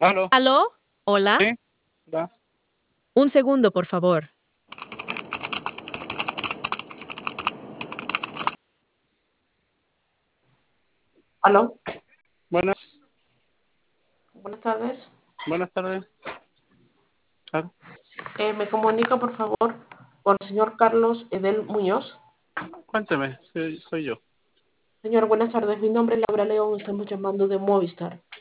¿Aló? ¿Aló? ¿Hola? ¿Sí? ¿Da? Un segundo, por favor. Aló, Buenas, buenas tardes. buenas tardes. Claro. Me comunica, por favor, con el señor Carlos Edel Muñoz. Cuénteme, soy yo. Señor, buenas tardes. Mi nombre es Laura León. Estamos llamando de Movistar.